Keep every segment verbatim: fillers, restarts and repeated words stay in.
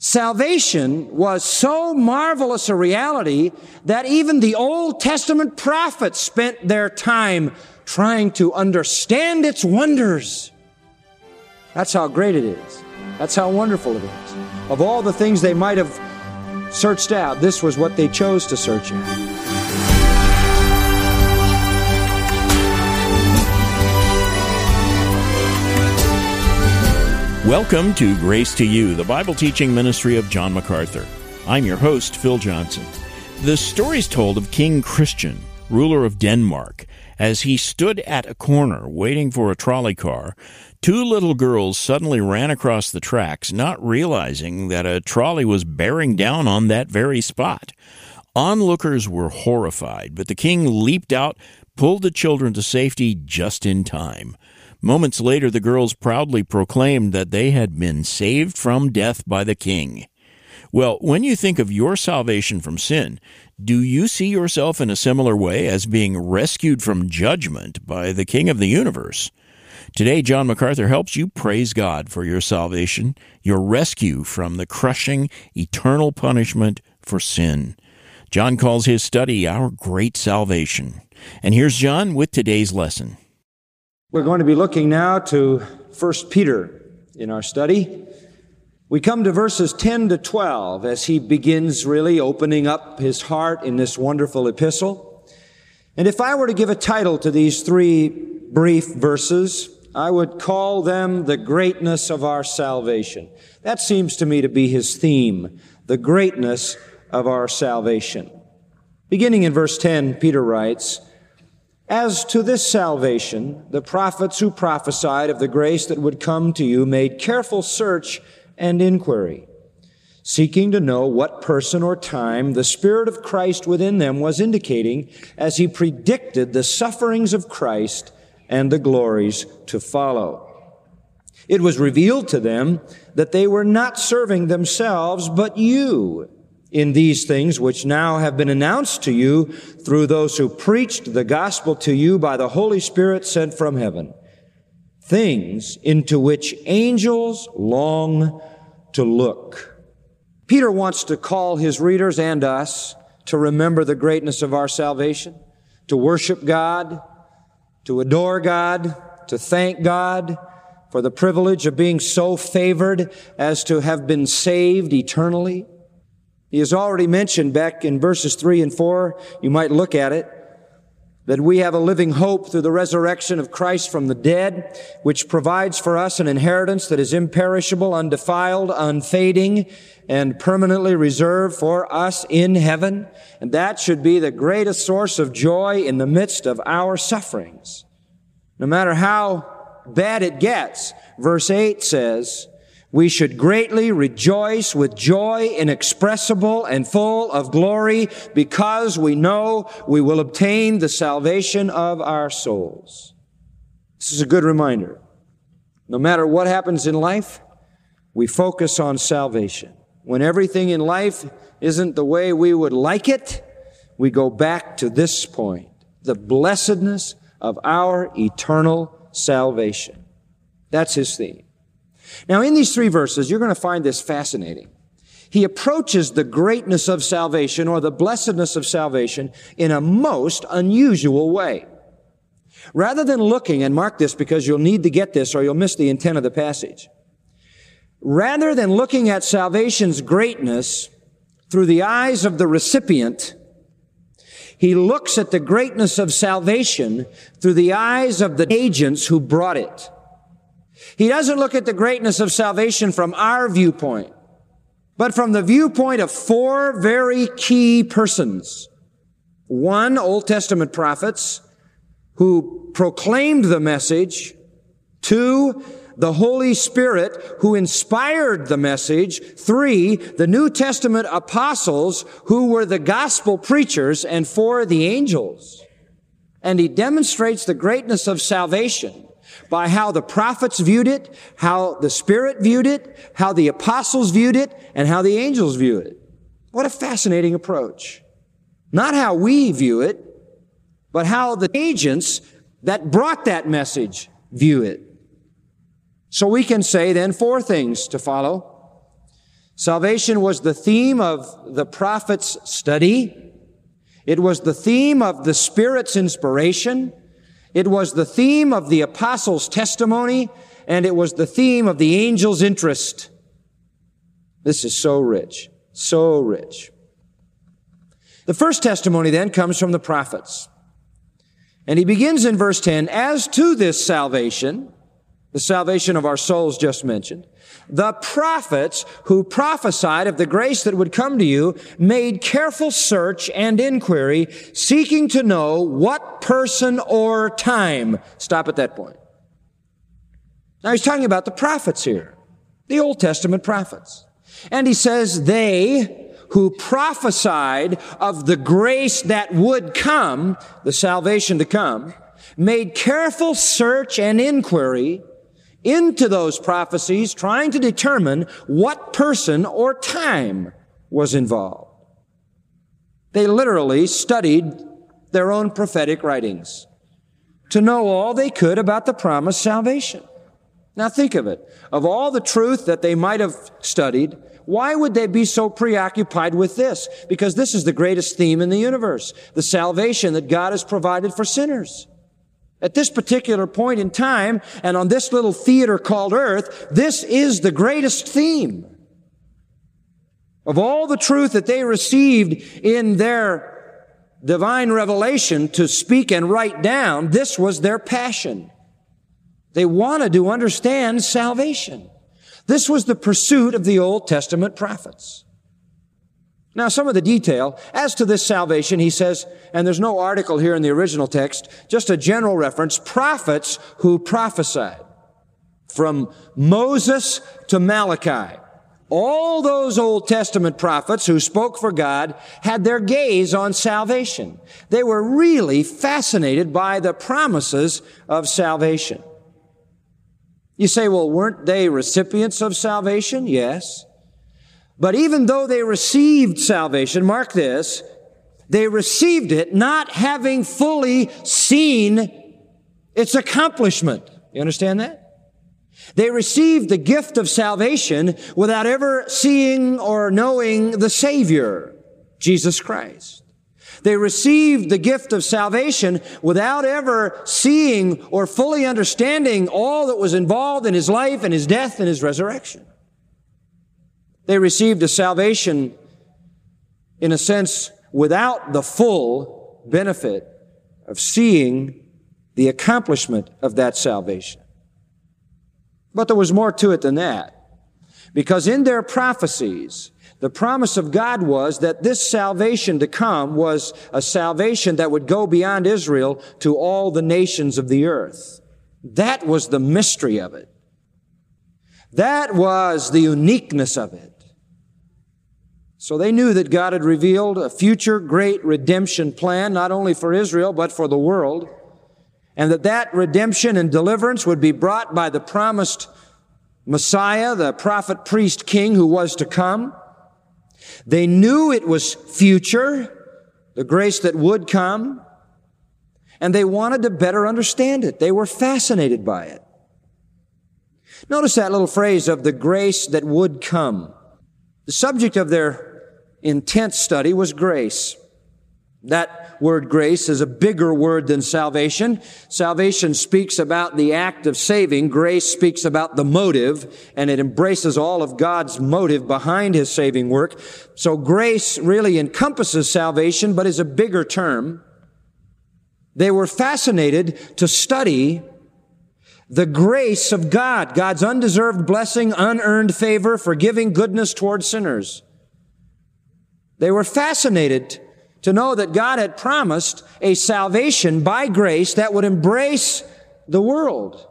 Salvation was so marvelous a reality that even the Old Testament prophets spent their time trying to understand its wonders. That's how great it is. That's how wonderful it is. Of all the things they might have searched out, this was what they chose to search out. Welcome to Grace to You, the Bible teaching ministry of John MacArthur. I'm your host, Phil Johnson. The story's told of King Christian, ruler of Denmark. As he stood at a corner waiting for a trolley car, two little girls suddenly ran across the tracks, not realizing that a trolley was bearing down on that very spot. Onlookers were horrified, but the king leaped out, pulled the children to safety just in time. Moments later, the girls proudly proclaimed that they had been saved from death by the king. Well, when you think of your salvation from sin, do you see yourself in a similar way as being rescued from judgment by the King of the universe? Today, John MacArthur helps you praise God for your salvation, your rescue from the crushing, eternal punishment for sin. John calls his study Our Great Salvation. And here's John with today's lesson. We're going to be looking now to First Peter in our study. We come to verses ten to twelve as he begins really opening up his heart in this wonderful epistle. And if I were to give a title to these three brief verses, I would call them the greatness of our salvation. That seems to me to be his theme, the greatness of our salvation. Beginning in verse ten, Peter writes, "As to this salvation, the prophets who prophesied of the grace that would come to you made careful search and inquiry, seeking to know what person or time the Spirit of Christ within them was indicating as he predicted the sufferings of Christ and the glories to follow. It was revealed to them that they were not serving themselves, but you, in these things which now have been announced to you through those who preached the gospel to you by the Holy Spirit sent from heaven, things into which angels long to look." Peter wants to call his readers and us to remember the greatness of our salvation, to worship God, to adore God, to thank God for the privilege of being so favored as to have been saved eternally. He has already mentioned back in verses three and four, you might look at it, that we have a living hope through the resurrection of Christ from the dead, which provides for us an inheritance that is imperishable, undefiled, unfading, and permanently reserved for us in heaven. And that should be the greatest source of joy in the midst of our sufferings. No matter how bad it gets, verse eight says, "We should greatly rejoice with joy inexpressible and full of glory because we know we will obtain the salvation of our souls." This is a good reminder. No matter what happens in life, we focus on salvation. When everything in life isn't the way we would like it, we go back to this point, the blessedness of our eternal salvation. That's his theme. Now, in these three verses, you're going to find this fascinating. He approaches the greatness of salvation or the blessedness of salvation in a most unusual way. Rather than looking, and mark this because you'll need to get this or you'll miss the intent of the passage. Rather than looking at salvation's greatness through the eyes of the recipient, he looks at the greatness of salvation through the eyes of the agents who brought it. He doesn't look at the greatness of salvation from our viewpoint, but from the viewpoint of four very key persons. One, Old Testament prophets who proclaimed the message. Two, the Holy Spirit who inspired the message. Three, the New Testament apostles who were the gospel preachers. And four, the angels. And he demonstrates the greatness of salvation by how the prophets viewed it, how the Spirit viewed it, how the apostles viewed it, and how the angels view it. What a fascinating approach. Not how we view it, but how the agents that brought that message view it. So we can say then four things to follow. Salvation was the theme of the prophet's study. It was the theme of the Spirit's inspiration. It was the theme of the apostles' testimony, and it was the theme of the angel's interest. This is so rich, so rich. The first testimony then comes from the prophets. And he begins in verse ten, as to this salvation, the salvation of our souls just mentioned, the prophets who prophesied of the grace that would come to you made careful search and inquiry, seeking to know what person or time. Stop at that point. Now he's talking about the prophets here, the Old Testament prophets. And he says, they who prophesied of the grace that would come, the salvation to come, made careful search and inquiry into those prophecies, trying to determine what person or time was involved. They literally studied their own prophetic writings to know all they could about the promised salvation. Now think of it. Of all the truth that they might have studied, why would they be so preoccupied with this? Because this is the greatest theme in the universe, the salvation that God has provided for sinners. At this particular point in time, and on this little theater called earth, this is the greatest theme. Of all the truth that they received in their divine revelation to speak and write down, this was their passion. They wanted to understand salvation. This was the pursuit of the Old Testament prophets. Now, some of the detail. As to this salvation, he says, and there's no article here in the original text, just a general reference, prophets who prophesied. From Moses to Malachi. All those Old Testament prophets who spoke for God had their gaze on salvation. They were really fascinated by the promises of salvation. You say, well, weren't they recipients of salvation? Yes. But even though they received salvation, mark this, they received it not having fully seen its accomplishment. You understand that? They received the gift of salvation without ever seeing or knowing the Savior, Jesus Christ. They received the gift of salvation without ever seeing or fully understanding all that was involved in His life and His death and His resurrection. They received a salvation, in a sense, without the full benefit of seeing the accomplishment of that salvation. But there was more to it than that. Because in their prophecies, the promise of God was that this salvation to come was a salvation that would go beyond Israel to all the nations of the earth. That was the mystery of it. That was the uniqueness of it. So they knew that God had revealed a future great redemption plan, not only for Israel, but for the world, and that that redemption and deliverance would be brought by the promised Messiah, the prophet, priest, king who was to come. They knew it was future, the grace that would come, and they wanted to better understand it. They were fascinated by it. Notice that little phrase of the grace that would come. The subject of their intense study was grace. That word grace is a bigger word than salvation. Salvation speaks about the act of saving. Grace speaks about the motive, and it embraces all of God's motive behind His saving work. So grace really encompasses salvation, but is a bigger term. They were fascinated to study the grace of God, God's undeserved blessing, unearned favor, forgiving goodness toward sinners. They were fascinated to know that God had promised a salvation by grace that would embrace the world.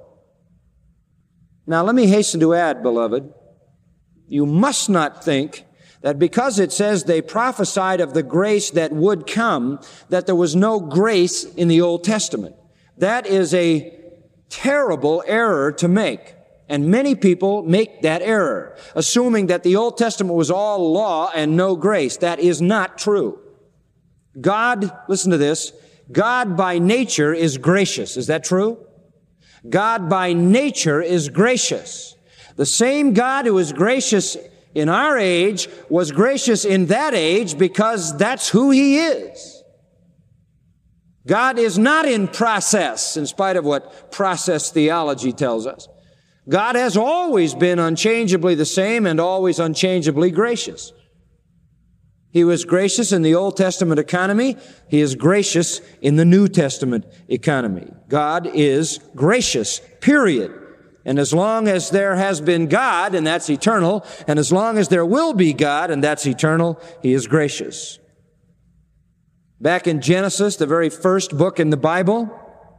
Now, let me hasten to add, beloved, you must not think that because it says they prophesied of the grace that would come, that there was no grace in the Old Testament. That is a terrible error to make. And many people make that error, assuming that the Old Testament was all law and no grace. That is not true. God, listen to this, God by nature is gracious. Is that true? God by nature is gracious. The same God who is gracious in our age was gracious in that age because that's who He is. God is not in process, in spite of what process theology tells us. God has always been unchangeably the same and always unchangeably gracious. He was gracious in the Old Testament economy. He is gracious in the New Testament economy. God is gracious, period. And as long as there has been God, and that's eternal, and as long as there will be God, and that's eternal, He is gracious. Back in Genesis, the very first book in the Bible,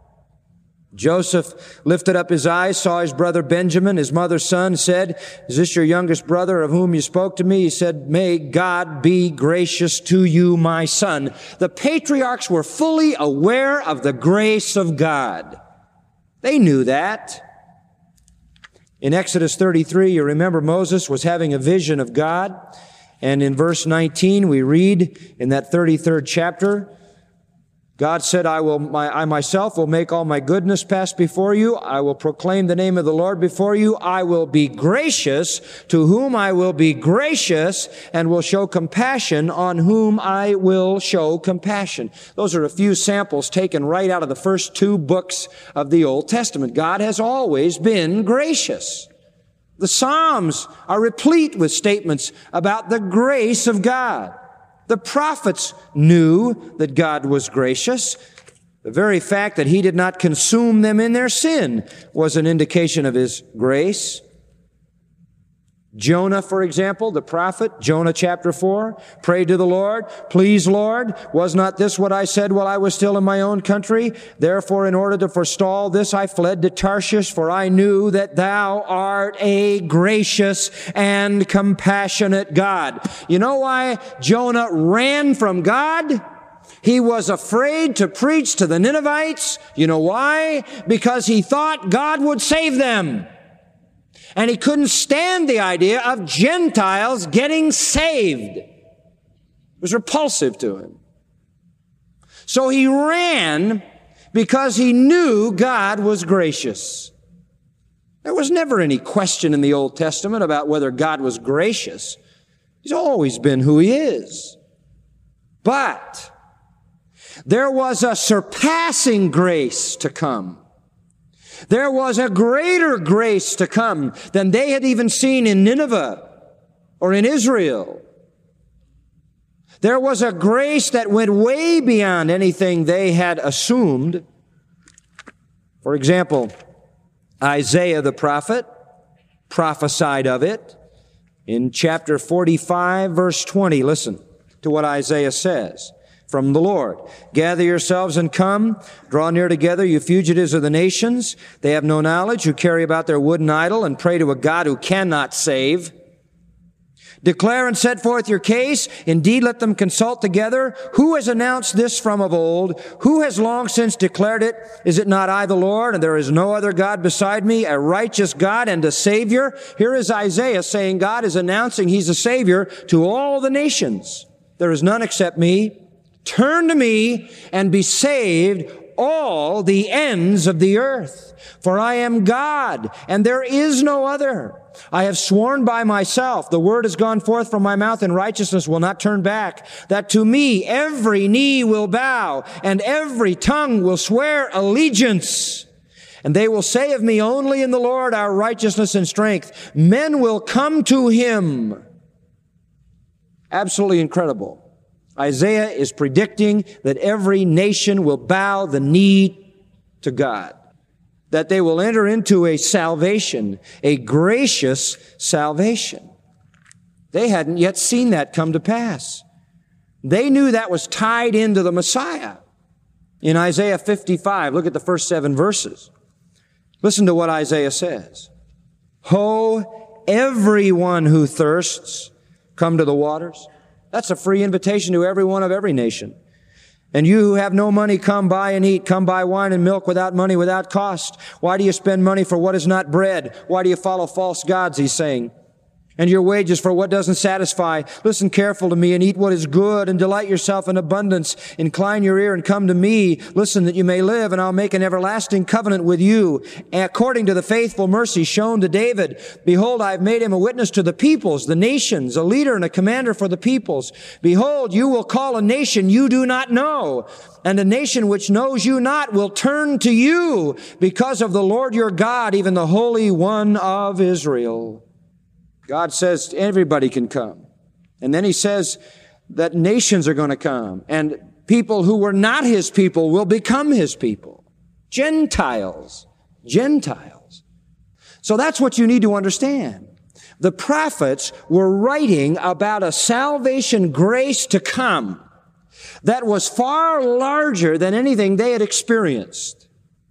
Joseph lifted up his eyes, saw his brother Benjamin, his mother's son, said, "Is this your youngest brother of whom you spoke to me?" He said, "May God be gracious to you, my son." The patriarchs were fully aware of the grace of God. They knew that. In Exodus thirty-three, you remember Moses was having a vision of God. And in verse nineteen, we read in that thirty-third chapter, God said, I will, my, I myself will make all my goodness pass before you. I will proclaim the name of the Lord before you. I will be gracious to whom I will be gracious, and will show compassion on whom I will show compassion. Those are a few samples taken right out of the first two books of the Old Testament. God has always been gracious. The Psalms are replete with statements about the grace of God. The prophets knew that God was gracious. The very fact that He did not consume them in their sin was an indication of His grace. Jonah, for example, the prophet, Jonah chapter four, prayed to the Lord, "Please, Lord, was not this what I said while I was still in my own country? Therefore, in order to forestall this, I fled to Tarshish, for I knew that Thou art a gracious and compassionate God." You know why Jonah ran from God? He was afraid to preach to the Ninevites. You know why? Because he thought God would save them. And he couldn't stand the idea of Gentiles getting saved. It was repulsive to him. So he ran because he knew God was gracious. There was never any question in the Old Testament about whether God was gracious. He's always been who He is. But there was a surpassing grace to come. There was a greater grace to come than they had even seen in Nineveh or in Israel. There was a grace that went way beyond anything they had assumed. For example, Isaiah the prophet prophesied of it in chapter forty-five, verse twenty. Listen to what Isaiah says. From the Lord, "Gather yourselves and come, draw near together, you fugitives of the nations. They have no knowledge, who carry about their wooden idol and pray to a God who cannot save. Declare and set forth your case. Indeed, let them consult together. Who has announced this from of old? Who has long since declared it? Is it not I, the Lord, and there is no other God beside me, a righteous God and a Savior?" Here is Isaiah saying God is announcing He's a Savior to all the nations. "There is none except me. Turn to me and be saved, all the ends of the earth. For I am God, and there is no other. I have sworn by myself, the word has gone forth from my mouth, and righteousness will not turn back, that to me every knee will bow, and every tongue will swear allegiance. And they will say of me, only in the Lord our righteousness and strength. Men will come to Him." Absolutely incredible. Isaiah is predicting that every nation will bow the knee to God, that they will enter into a salvation, a gracious salvation. They hadn't yet seen that come to pass. They knew that was tied into the Messiah. In Isaiah fifty-five, look at the first seven verses. Listen to what Isaiah says. "Ho, everyone who thirsts, come to the waters." That's a free invitation to everyone of every nation. "And you who have no money, come buy and eat. Come buy wine and milk without money, without cost. Why do you spend money for what is not bread? Why do you follow false gods?" He's saying. and your wages for what doesn't satisfy. Listen careful to me and eat what is good and delight yourself in abundance. Incline your ear and come to me. Listen that you may live, and I'll make an everlasting covenant with you. According to the faithful mercy shown to David, behold, I have made him a witness to the peoples, the nations, a leader and a commander for the peoples. Behold, you will call a nation you do not know, and a nation which knows you not will turn to you because of the Lord your God, even the Holy One of Israel. God says everybody can come. And then he says that nations are going to come, and people who were not his people will become his people. Gentiles. Gentiles. So that's what you need to understand. The prophets were writing about a salvation grace to come that was far larger than anything they had experienced.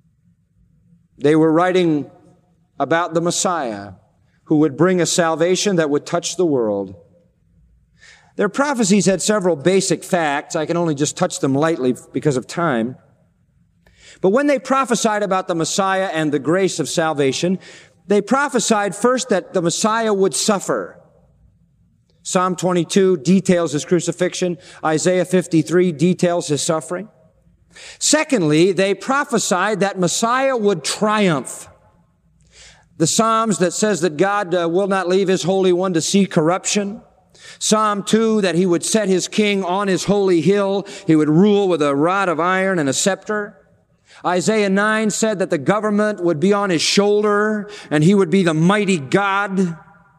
They were writing about the Messiah, who would bring a salvation that would touch the world. Their prophecies had several basic facts. I can only just touch them lightly because of time. But when they prophesied about the Messiah and the grace of salvation, they prophesied first that the Messiah would suffer. Psalm twenty-two details his crucifixion. Isaiah fifty-three details his suffering. Secondly, they prophesied that Messiah would triumph. The Psalms that says that God uh, will not leave his Holy One to see corruption. Psalm two, that he would set his king on his holy hill. He would rule with a rod of iron and a scepter. Isaiah nine said that the government would be on his shoulder and he would be the mighty God.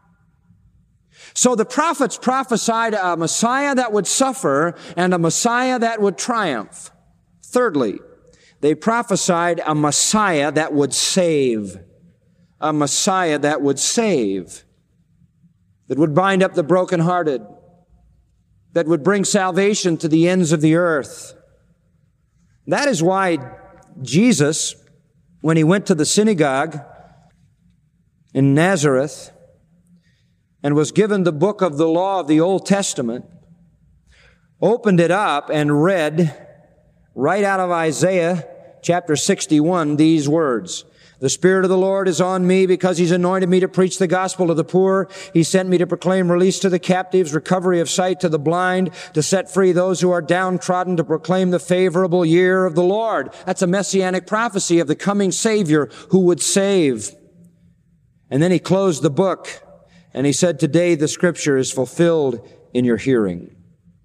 So the prophets prophesied a Messiah that would suffer and a Messiah that would triumph. Thirdly, they prophesied a Messiah that would save. A Messiah that would save, that would bind up the brokenhearted, that would bring salvation to the ends of the earth. That is why Jesus, when he went to the synagogue in Nazareth and was given the book of the law of the Old Testament, opened it up and read right out of Isaiah chapter sixty-one these words. The Spirit of the Lord is on me because he's anointed me to preach the gospel to the poor. He sent me to proclaim release to the captives, recovery of sight to the blind, to set free those who are downtrodden, to proclaim the favorable year of the Lord. That's a messianic prophecy of the coming Savior who would save. And then he closed the book and he said, today the scripture is fulfilled in your hearing.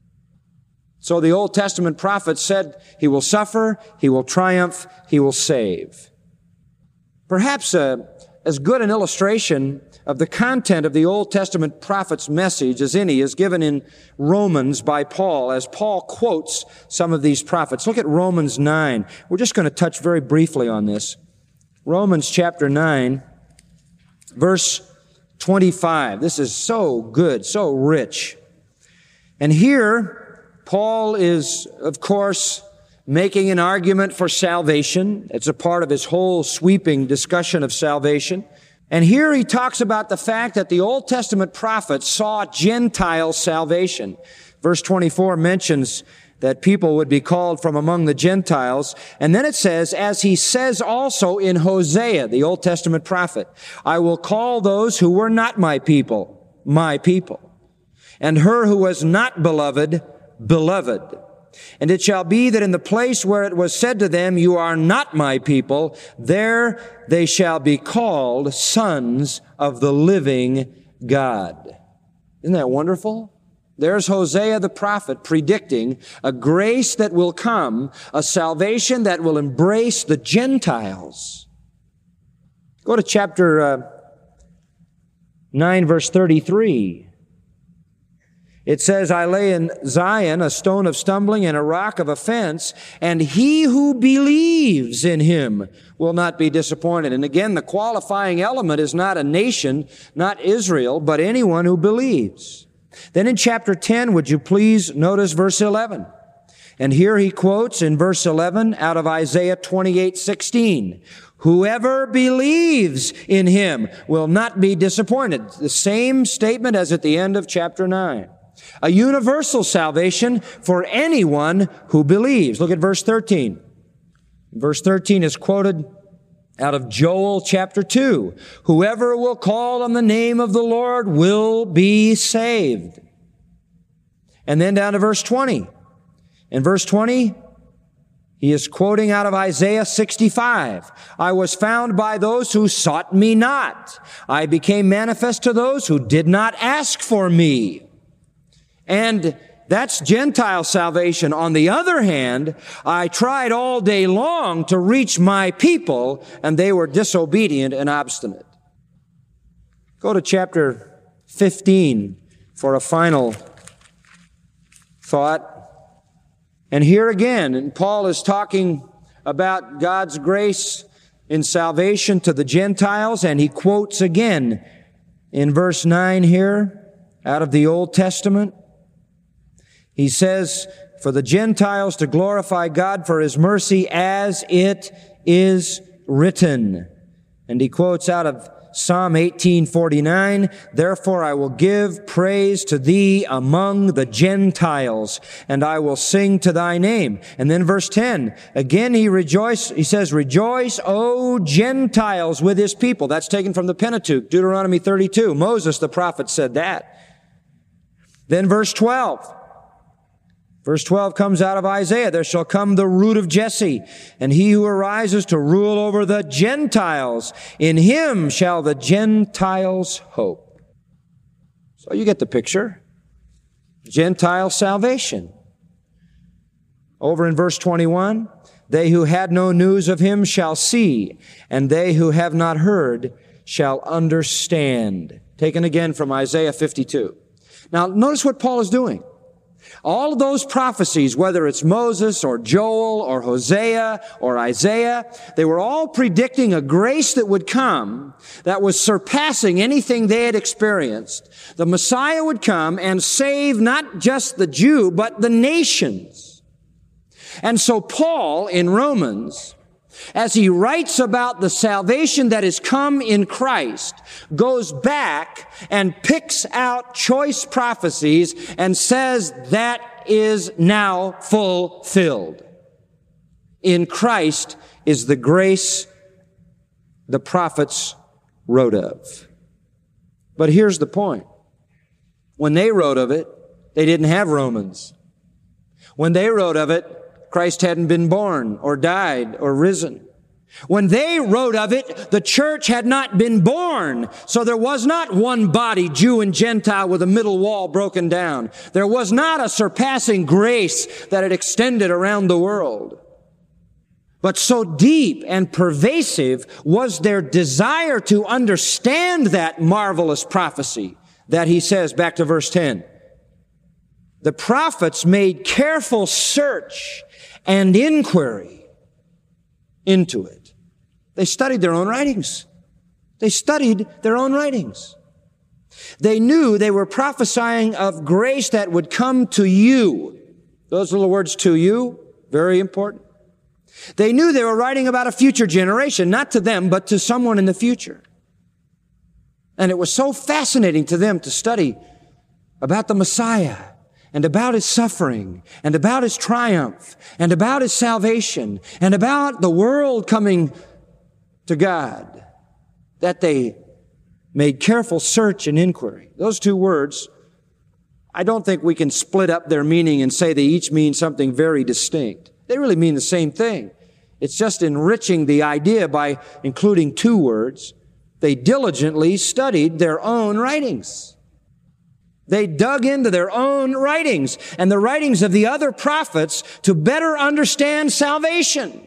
So the Old Testament prophets said he will suffer, he will triumph, he will save. Perhaps uh, as good an illustration of the content of the Old Testament prophet's message as any is given in Romans by Paul, as Paul quotes some of these prophets. Look at Romans nine. We're just going to touch very briefly on this. Romans chapter nine, verse twenty-five. This is so good, so rich. And here, Paul is, of course, making an argument for salvation. It's a part of his whole sweeping discussion of salvation. And here he talks about the fact that the Old Testament prophets saw Gentile salvation. Verse twenty-four mentions that people would be called from among the Gentiles. And then it says, as he says also in Hosea, the Old Testament prophet, I will call those who were not my people, my people, and her who was not beloved, beloved. And it shall be that in the place where it was said to them, you are not my people, there they shall be called sons of the living God. Isn't that wonderful? There's Hosea the prophet predicting a grace that will come, a salvation that will embrace the Gentiles. Go to chapter uh, nine, verse thirty-three. It says, I lay in Zion a stone of stumbling and a rock of offense, and he who believes in him will not be disappointed. And again, the qualifying element is not a nation, not Israel, but anyone who believes. Then in chapter ten, would you please notice verse eleven? And here he quotes in verse eleven out of Isaiah twenty-eight sixteen. Whoever believes in him will not be disappointed. The same statement as at the end of chapter nine. A universal salvation for anyone who believes. Look at verse thirteen. Verse thirteen is quoted Out of Joel chapter two, whoever will call on the name of the Lord will be saved. And then down to verse twenty. In verse twenty, he is quoting out of Isaiah sixty-five. I was found by those who sought me not. I became manifest to those who did not ask for me. And that's Gentile salvation. On the other hand, I tried all day long to reach my people, and they were disobedient and obstinate. Go to chapter fifteen for a final thought. And here again, and Paul is talking about God's grace in salvation to the Gentiles, and he quotes again in verse nine here out of the Old Testament. He says, for the Gentiles to glorify God for His mercy as it is written. And he quotes out of Psalm eighteen forty-nine, therefore I will give praise to Thee among the Gentiles, and I will sing to Thy name. And then verse ten, again he rejoice, he says, rejoice, O Gentiles, with His people. That's taken from the Pentateuch, Deuteronomy thirty-two. Moses, the prophet, said that. Then verse twelve. Verse twelve comes out of Isaiah. There shall come the root of Jesse, and he who arises to rule over the Gentiles. In him shall the Gentiles hope. So you get the picture. Gentile salvation. Over in verse twenty-one, they who had no news of him shall see, and they who have not heard shall understand. Taken again from Isaiah fifty-two. Now notice what Paul is doing. All of those prophecies, whether it's Moses or Joel or Hosea or Isaiah, they were all predicting a grace that would come that was surpassing anything they had experienced. The Messiah would come and save not just the Jew, but the nations. And so Paul in Romans, as he writes about the salvation that has come in Christ, goes back and picks out choice prophecies and says that is now fulfilled. In Christ is the grace the prophets wrote of. But here's the point. When they wrote of it, they didn't have Romans. When they wrote of it, Christ hadn't been born or died or risen. When they wrote of it, the church had not been born. So there was not one body, Jew and Gentile, with a middle wall broken down. There was not a surpassing grace that had extended around the world. But so deep and pervasive was their desire to understand that marvelous prophecy that he says, back to verse ten, the prophets made careful search and inquiry into it. They studied their own writings. They studied their own writings. They knew they were prophesying of grace that would come to you. Those little words, to you, very important. They knew they were writing about a future generation, not to them, but to someone in the future. And it was so fascinating to them to study about the Messiah, and about His suffering, and about His triumph, and about His salvation, and about the world coming to God, that they made careful search and inquiry. Those two words, I don't think we can split up their meaning and say they each mean something very distinct. They really mean the same thing. It's just enriching the idea by including two words. They diligently studied their own writings. They dug into their own writings and the writings of the other prophets to better understand salvation.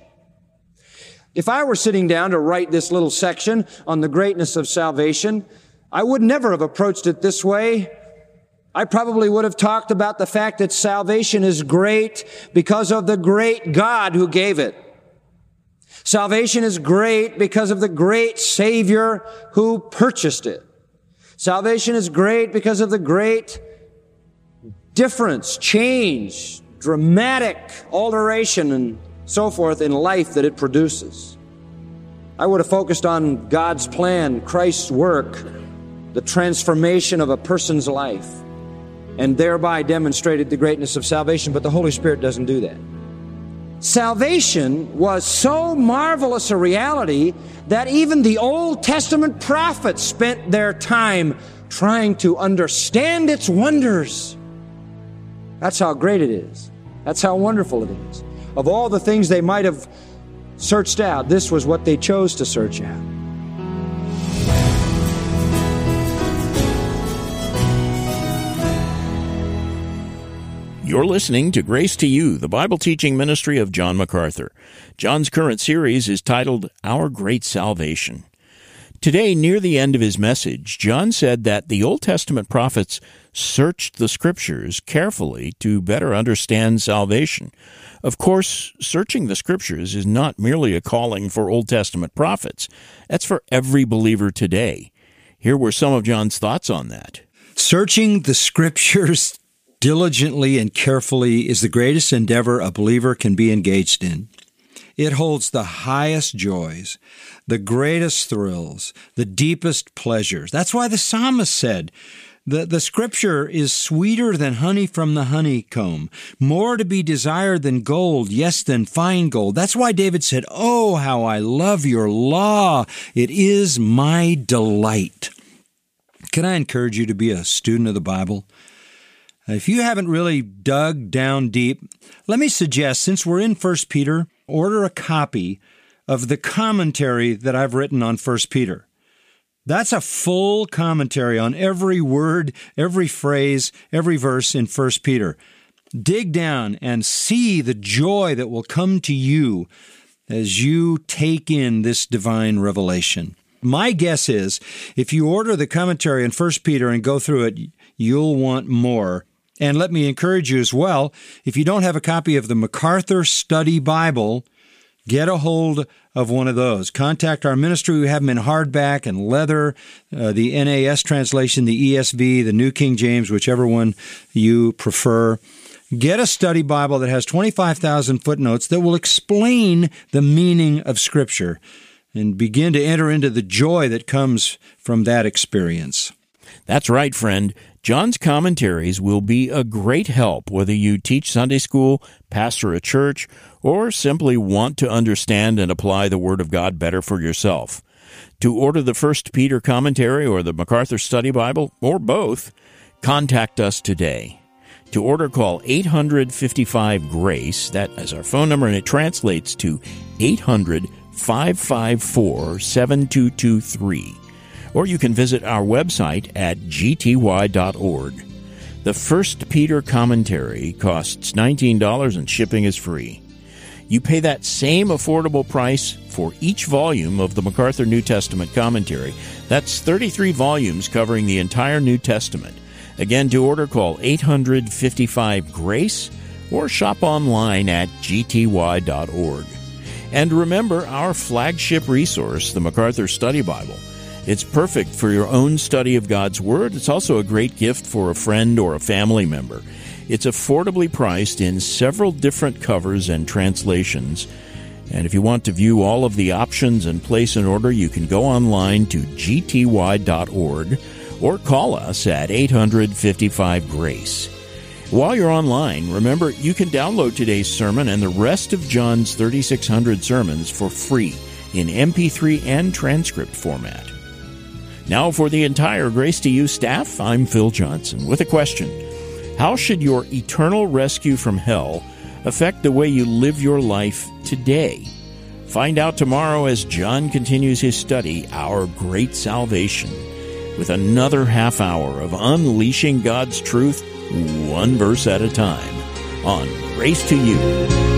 If I were sitting down to write this little section on the greatness of salvation, I would never have approached it this way. I probably would have talked about the fact that salvation is great because of the great God who gave it. Salvation is great because of the great Savior who purchased it. Salvation is great because of the great difference, change, dramatic alteration, and so forth in life that it produces. I would have focused on God's plan, Christ's work, the transformation of a person's life, and thereby demonstrated the greatness of salvation. But the Holy Spirit doesn't do that. salvation was so marvelous a reality that even the Old Testament prophets spent their time trying to understand its wonders. That's how great it is. That's how wonderful it is. Of all the things they might have searched out, this was what they chose to search out. You're listening to Grace to You, the Bible teaching ministry of John MacArthur. John's current series is titled Our Great Salvation. Today, near the end of his message, John said that the Old Testament prophets searched the Scriptures carefully to better understand salvation. Of course, searching the Scriptures is not merely a calling for Old Testament prophets. That's for every believer today. Here were some of John's thoughts on that. Searching the Scriptures diligently and carefully is the greatest endeavor a believer can be engaged in. It holds the highest joys, the greatest thrills, the deepest pleasures. That's why the psalmist said, the, the Scripture is sweeter than honey from the honeycomb, more to be desired than gold, yes, than fine gold. That's why David said, "Oh, how I love your law. It is my delight." Can I encourage you to be a student of the Bible? If you haven't really dug down deep, let me suggest, since we're in First Peter, order a copy of the commentary that I've written on First Peter. That's a full commentary on every word, every phrase, every verse in First Peter. Dig down and see the joy that will come to you as you take in this divine revelation. My guess is, if you order the commentary in First Peter and go through it, you'll want more. And let me encourage you as well, if you don't have a copy of the MacArthur Study Bible, get a hold of one of those. Contact our ministry. We have them in hardback and leather, uh, the N A S translation, the E S V, the New King James, whichever one you prefer. Get a study Bible that has twenty-five thousand footnotes that will explain the meaning of Scripture and begin to enter into the joy that comes from that experience. That's right, friend. John's commentaries will be a great help whether you teach Sunday school, pastor a church, or simply want to understand and apply the Word of God better for yourself. To order the First Peter commentary or the MacArthur Study Bible, or both, contact us today. To order, call eight hundred, fifty-five, GRACE. That is our phone number, and it translates to eight hundred, five five four, seven two two three. Or you can visit our website at g t y dot org. The First Peter commentary costs nineteen dollars and shipping is free. You pay that same affordable price for each volume of the MacArthur New Testament commentary. That's thirty-three volumes covering the entire New Testament. Again, to order, call eight hundred, fifty-five, GRACE or shop online at g t y dot org. And remember our flagship resource, the MacArthur Study Bible. It's perfect for your own study of God's Word. It's also a great gift for a friend or a family member. It's affordably priced in several different covers and translations. And if you want to view all of the options and place an order, you can go online to g t y dot org or call us at eight hundred, fifty-five, GRACE. While you're online, remember you can download today's sermon and the rest of John's thirty-six hundred sermons for free in M P three and transcript format. Now for the entire Grace to You staff, I'm Phil Johnson with a question. How should your eternal rescue from hell affect the way you live your life today? Find out tomorrow as John continues his study, Our Great Salvation, with another half hour of unleashing God's truth, one verse at a time, on Grace to You.